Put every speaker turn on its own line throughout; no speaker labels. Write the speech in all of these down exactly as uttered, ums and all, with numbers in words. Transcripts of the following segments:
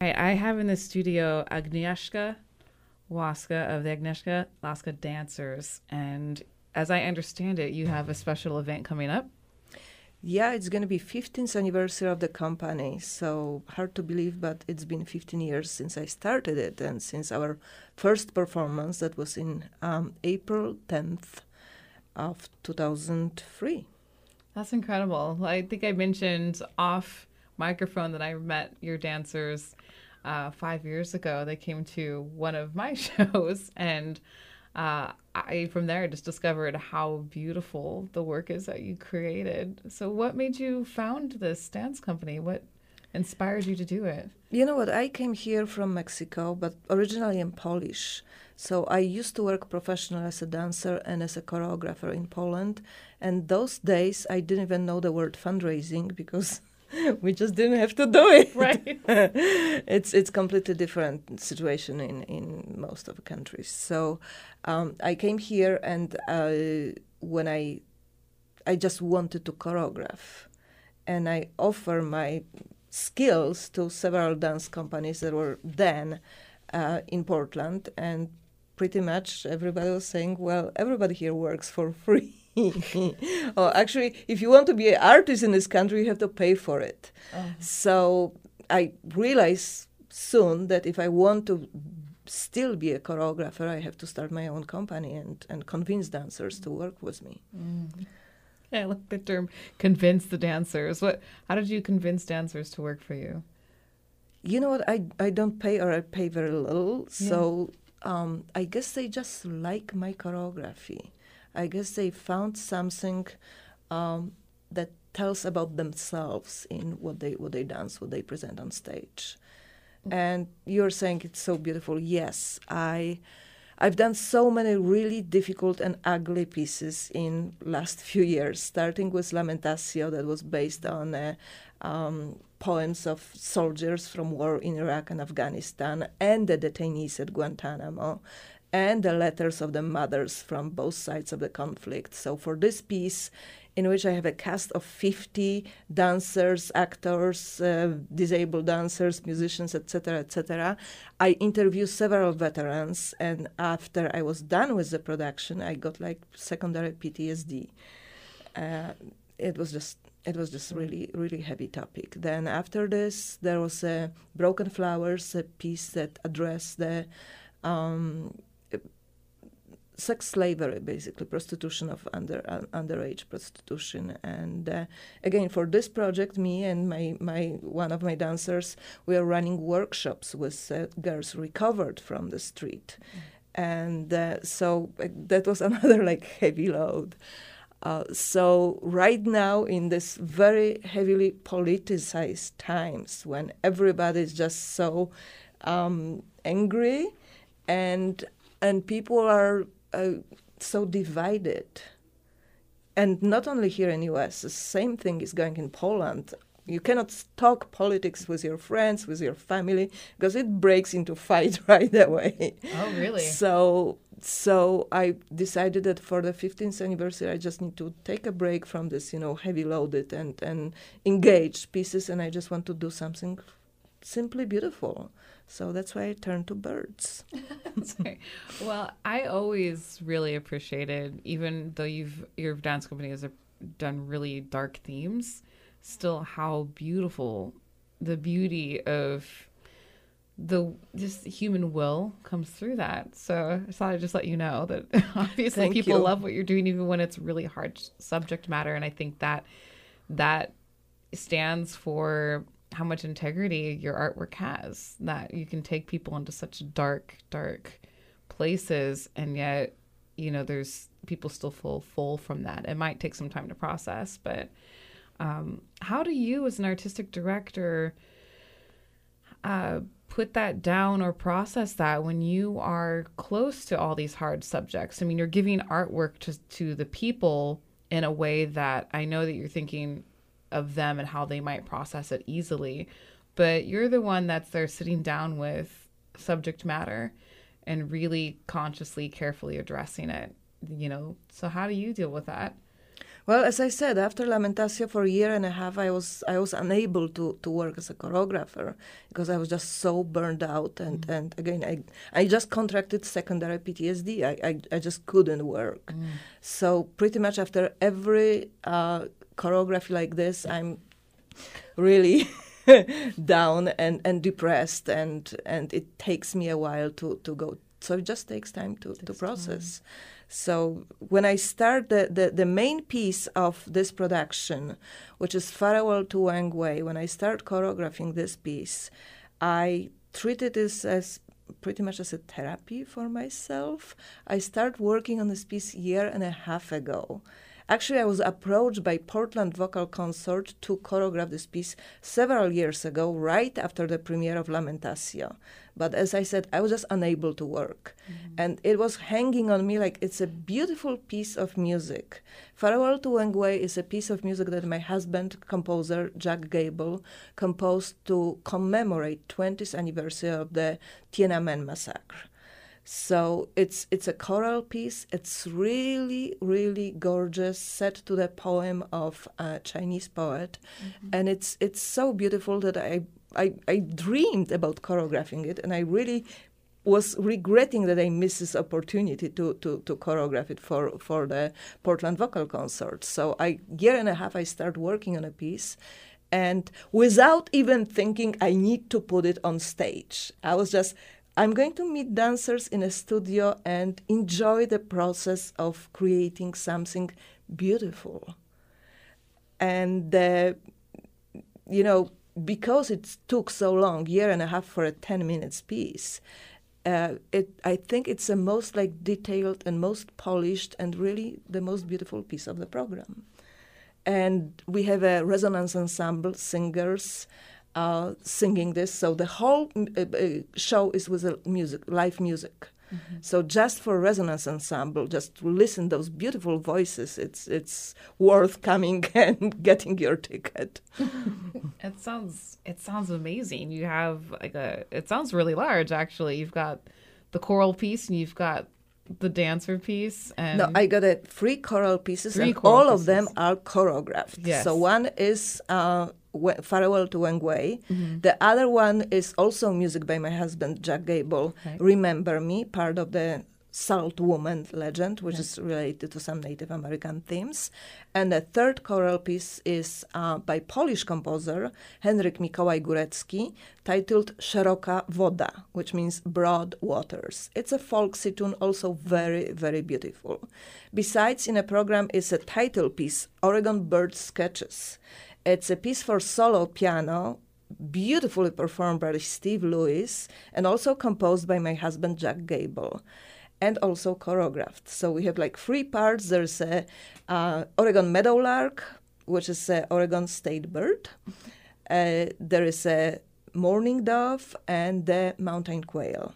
I, I have in the studio Agnieszka Waska of the Agnieszka Waska Dancers. And as I understand it, you have a special event coming up.
Yeah, it's going to be fifteenth anniversary of the company. So hard to believe, but it's been fifteen years since I started it and since our first performance that was in um, April tenth of two thousand three.
That's incredible. I think I mentioned off microphone that I met your dancers uh, five years ago. They came to one of my shows, and uh, I from there just discovered how beautiful the work is that you created. So what made you found this dance company? What inspired you to do it?
You know what? I came here from Mexico, but originally I'm Polish. So I used to work professionally as a dancer and as a choreographer in Poland. And those days I didn't even know the word fundraising because we just didn't have to do it.
Right.
it's it's completely different situation in, in most of the countries. So um, I came here and uh, when I I just wanted to choreograph, and I offer my skills to several dance companies that were then uh, in Portland, and pretty much everybody was saying, well, everybody here works for free. Oh, actually, if you want to be an artist in this country, you have to pay for it. Uh-huh. So I realized soon that if I want to still be a choreographer, I have to start my own company and, and convince dancers to work with me.
Mm. Yeah, I like the term convince the dancers. What? How did you convince dancers to work for you?
You know what? I, I don't pay, or I pay very little. Yeah. So um, I guess they just like my choreography. I guess they found something um, that tells about themselves in what they what they dance, what they present on stage. Mm-hmm. And you're saying it's so beautiful. Yes, I, I've done so many really difficult and ugly pieces in last few years, starting with Lamentatio that was based on uh, um, poems of soldiers from war in Iraq and Afghanistan and the detainees at Guantanamo, and the letters of the mothers from both sides of the conflict. So for this piece, in which I have a cast of fifty dancers, actors, uh, disabled dancers, musicians, et cetera, et cetera, I interviewed several veterans, and after I was done with the production, I got like secondary P T S D. Uh, it was just it was just really, really heavy topic. Then after this, there was uh, Broken Flowers, a piece that addressed the um, sex slavery, basically prostitution of under uh, underage prostitution. And uh, again, for this project, me and my my one of my dancers, we are running workshops with uh, girls recovered from the street, mm. and uh, so uh, that was another like heavy load. Uh, so right now, in this very heavily politicized times, when everybody is just so um, angry, and and people are Uh, so divided. And not only here in U S, the same thing is going in Poland. You cannot talk politics with your friends, with your family, because it breaks into fight right away.
Oh, really?
So so I decided that for the fifteenth anniversary, I just need to take a break from this, you know, heavy loaded and, and engaged pieces, and I just want to do something simply beautiful. So that's why I turned to birds.
Sorry. Well, I always really appreciated, even though you've your dance company has done really dark themes, still how beautiful the beauty of the just human will comes through that. So I thought I'd just let you know that obviously
Thank
people
you.
love what you're doing, even when it's really hard subject matter. And I think that that stands for how much integrity your artwork has, that you can take people into such dark, dark places, and yet, you know, there's people still feel full from that. It might take some time to process, but um, how do you as an artistic director uh, put that down or process that when you are close to all these hard subjects? I mean, you're giving artwork to, to the people in a way that I know that you're thinking of them and how they might process it easily, but you're the one that's there sitting down with subject matter and really consciously, carefully addressing it, you know. So how do you deal with that?
Well, as I said, after Lamentasio for a year and a half, I was I was unable to, to work as a choreographer because I was just so burned out. And, mm. and again, I I just contracted secondary P T S D. I, I, I just couldn't work. Mm. So pretty much after every uh, choreography like this, I'm really down and, and depressed, and, and it takes me a while to, to go. So it just takes time to, to process. Time. So when I start the, the, the main piece of this production, which is Farewell to Wang Wei, when I start choreographing this piece, I treated this as pretty much as a therapy for myself. I started working on this piece a year and a half ago. Actually, I was approached by Portland Vocal Consort to choreograph this piece several years ago, right after the premiere of Lamentasio. But as I said, I was just unable to work. Mm-hmm. And it was hanging on me like it's a beautiful piece of music. Farewell to Wang Wei is a piece of music that my husband, composer Jack Gable, composed to commemorate twentieth anniversary of the Tiananmen massacre. So it's it's a choral piece. It's really, really gorgeous, set to the poem of a Chinese poet. Mm-hmm. And it's it's so beautiful that I, I I dreamed about choreographing it, and I really was regretting that I missed this opportunity to, to, to choreograph it for, for the Portland Vocal Consort. So a year and a half I started working on a piece, and without even thinking I need to put it on stage. I was just... I'm going to meet dancers in a studio and enjoy the process of creating something beautiful. And, uh, you know, because it took so long, year and a half for a ten minutes piece, uh, it, I think it's the most like detailed and most polished and really the most beautiful piece of the program. And we have a resonance ensemble, singers, Uh, singing this, so the whole uh, uh, show is with a music, live music. Mm-hmm. So just for resonance ensemble, just to listen those beautiful voices, it's it's worth coming and getting your ticket.
It sounds it sounds amazing. You have like a it sounds really large actually. You've got the choral piece and you've got the dancer piece. And
no, I got a three choral pieces,
three
and
choral
all
pieces.
of them are choreographed.
Yes.
So one is uh, Farewell to Wang Wei. Mm-hmm. The other one is also music by my husband, Jack Gable, okay. Remember Me, part of the Salt Woman legend, which okay. is related to some Native American themes. And the third choral piece is uh, by Polish composer Henryk Mikołaj Górecki, titled Szeroka Woda, which means broad waters. It's a folksy tune, also very, very beautiful. Besides, in a program is a title piece, Oregon Bird Sketches. It's a piece for solo piano, beautifully performed by Steve Lewis, and also composed by my husband, Jack Gable, and also choreographed. So we have like three parts. There's a uh, Oregon Meadowlark, which is an Oregon state bird. Uh, there is a Mourning Dove and the Mountain Quail.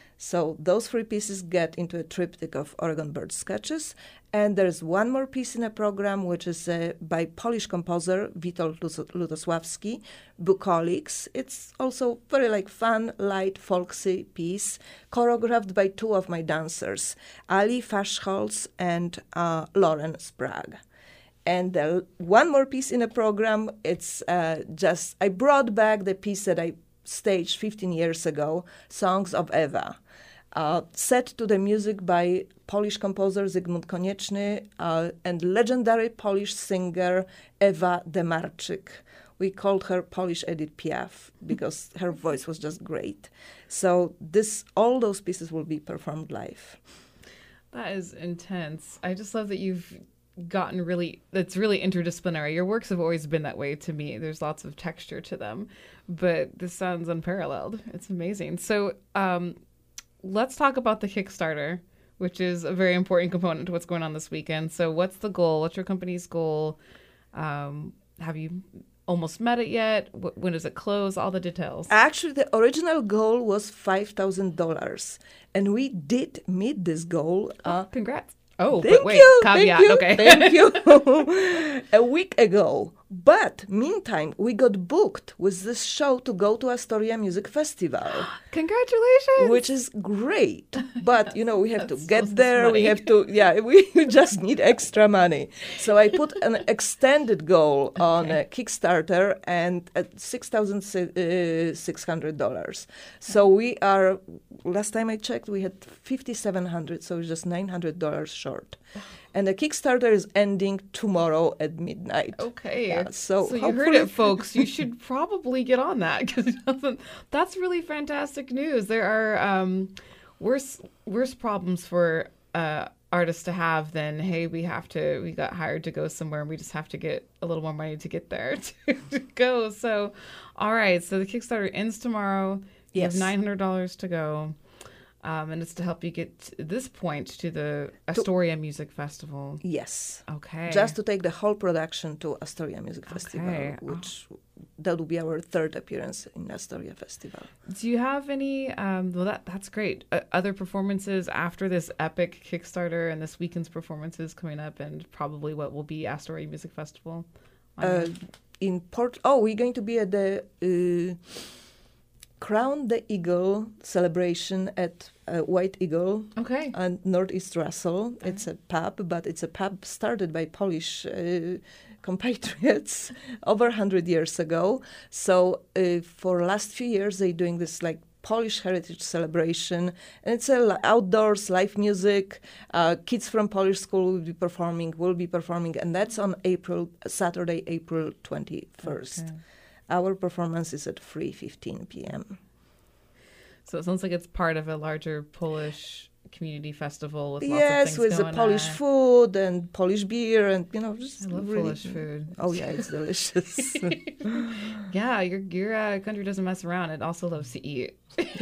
So those three pieces get into a triptych of Oregon Bird Sketches. And there's one more piece in a program, which is uh, by Polish composer Witold Lutosławski, Bucolics. It's also very like fun, light, folksy piece, choreographed by two of my dancers, Ali Faschholz and uh, Lauren Sprague. And uh, one more piece in a program, it's uh, just, I brought back the piece that I staged fifteen years ago, Songs of Eva. Uh, set to the music by Polish composer Zygmunt Konieczny uh, and legendary Polish singer Ewa Demarczyk. We called her Polish Edith Piaf because her voice was just great. So this, all those pieces will be performed live.
That is intense. I just love that you've gotten really, it's really interdisciplinary. Your works have always been that way to me. There's lots of texture to them, but this sounds unparalleled. It's amazing. So, um, let's talk about the Kickstarter, which is a very important component to what's going on this weekend. So what's the goal? What's your company's goal? Um, have you almost met it yet? W- when does it close? All the details.
Actually, the original goal was five thousand dollars. And we did meet this goal.
Uh, oh, congrats. Oh,
thank
but wait,
you,
caveat.
Thank you,
okay.
Thank you. A week ago. But meantime, we got booked with this show to go to Astoria Music Festival.
Congratulations!
Which is great. But, you know, we have to get
so
there. We have to, yeah, we just need extra money. So I put an extended goal on okay. a Kickstarter and at six thousand six hundred dollars. So we are, last time I checked, we had five thousand seven hundred dollars, so it's just nine hundred dollars short. And the Kickstarter is ending tomorrow at midnight.
Okay.
Yeah, so
so you heard it, folks. You should probably get on that because that's really fantastic news. There are um, worse worse problems for uh, artists to have than, hey, we have to, we got hired to go somewhere and we just have to get a little more money to get there to, to go. So, all right. So the Kickstarter ends tomorrow. You
yes.
have nine hundred dollars to go. Um, and it's to help you get to this point to the Astoria to, Music Festival.
Yes.
Okay.
Just to take the whole production to Astoria Music Festival,
okay.
which oh. that will be our third appearance in Astoria Festival.
Do you have any, um, well, that that's great, uh, other performances after this epic Kickstarter and this weekend's performances coming up and probably what will be Astoria Music Festival?
Uh, in Port, oh, we're going to be at the... Uh, Crown the Eagle celebration at uh, White Eagle
okay.
and Northeast Russell. Okay. It's a pub, but it's a pub started by Polish uh, compatriots over one hundred years ago. So uh, for last few years, they're doing this like Polish heritage celebration. And it's a outdoors, live music. Uh, kids from Polish school will be performing, will be performing. And that's on April, Saturday, April twenty-first. Okay. Our performance is at three fifteen p.m.
So it sounds like it's part of a larger Polish community festival with lots
yes,
of things
with
going
the Polish
on.
food and Polish beer and, you know, just
I love
really,
Polish food.
Oh, yeah, it's delicious.
yeah, your, your uh, country doesn't mess around. It also loves to eat.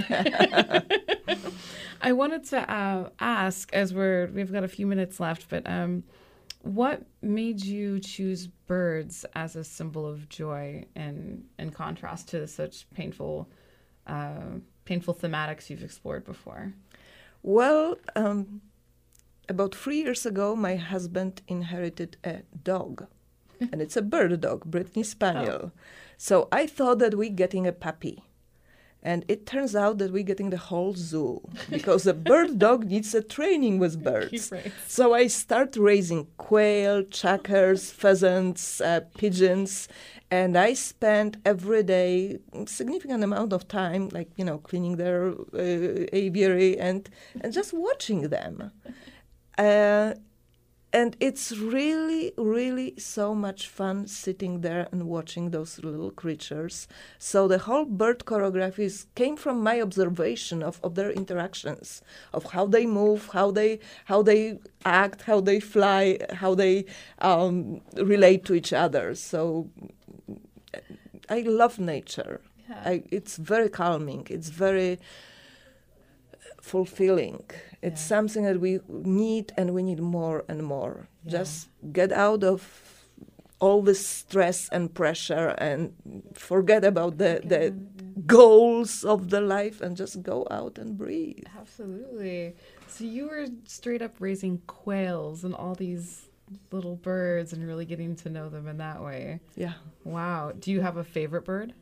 I wanted to uh, ask, as we're, we've got a few minutes left, but... Um, what made you choose birds as a symbol of joy in, in contrast to such painful uh, painful thematics you've explored before?
Well, um, about three years ago, my husband inherited a dog. And it's a bird dog, Brittany Spaniel. Oh. So I thought that we're getting a puppy. And it turns out that we're getting the whole zoo because a bird dog needs a training with birds.
Right.
So I start raising quail, chukars, pheasants, uh, pigeons, and I spend every day a significant amount of time, like, you know, cleaning their uh, aviary and, and just watching them. Uh, And it's really, really so much fun sitting there and watching those little creatures. So the whole bird choreography came from my observation of, of their interactions, of how they move, how they how they act, how they fly, how they um, relate to each other. So I love nature. Yeah. I, it's very calming. It's very fulfilling. It's yeah. something that we need, and we need more and more. Yeah. Just get out of all this stress and pressure and forget about the, okay. the goals of the life and just go out and breathe.
Absolutely. So you were straight up raising quails and all these little birds and really getting to know them in that way.
Yeah.
Wow. Do you have a favorite bird?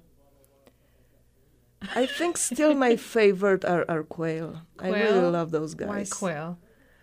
I think still my favorite are, are quail. quail. I really love those guys.
Why quail?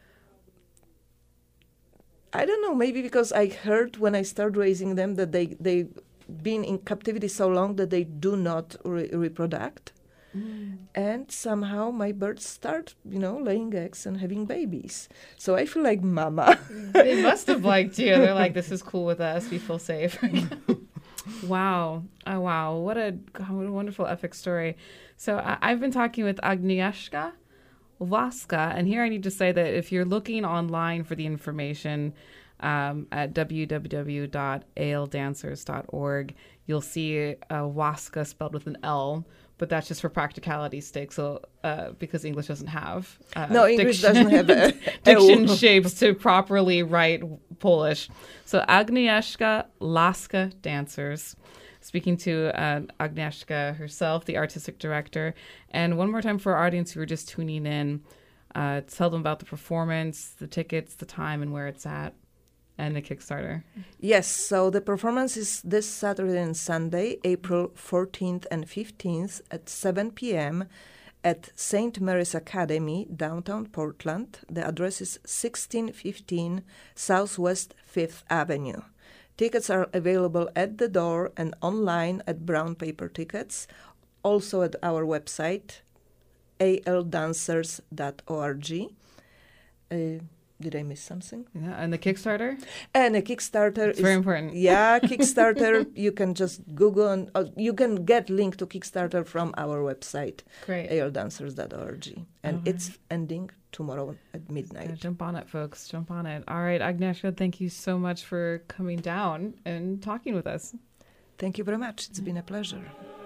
I don't know, maybe because I heard when I started raising them that they, they've been in captivity so long that they do not re- reproduce. Mm. And somehow my birds start, you know, laying eggs and having babies. So I feel like mama.
They must have liked you. They're like, this is cool with us. We feel safe. Wow. Oh, wow. What a, what a wonderful epic story. So I, I've been talking with Agnieszka Waska, and here I need to say that if you're looking online for the information um, at w w w dot a l dancers dot org, you'll see uh, Waska spelled with an L, but that's just for practicality's sake, so uh, because English doesn't have uh,
no English diction, doesn't have a,
diction shapes to properly write Polish. So Agnieszka Laska Dancers, speaking to uh, Agnieszka herself, the artistic director. And one more time for our audience who are just tuning in, uh, tell them about the performance, the tickets, the time, and where it's at. and the Kickstarter.
Yes, so the performance is this Saturday and Sunday, April fourteenth and fifteenth at seven p.m. at Saint Mary's Academy, downtown Portland. The address is sixteen fifteen Southwest fifth Avenue. Tickets are available at the door and online at Brown Paper Tickets, also at our website, a l dancers dot org. Uh, Did I miss something?
Yeah, and the Kickstarter?
And a Kickstarter
It's
is
very important.
Yeah, Kickstarter. You can just Google and uh, you can get link to Kickstarter from our website,
Great.
a l dancers dot org, and
All right.
it's ending tomorrow at
Yeah,
midnight.
jump on it, folks. Jump on it. All right, Agnieszka, thank you so much for coming down and talking with us.
Thank you very much. It's been a pleasure.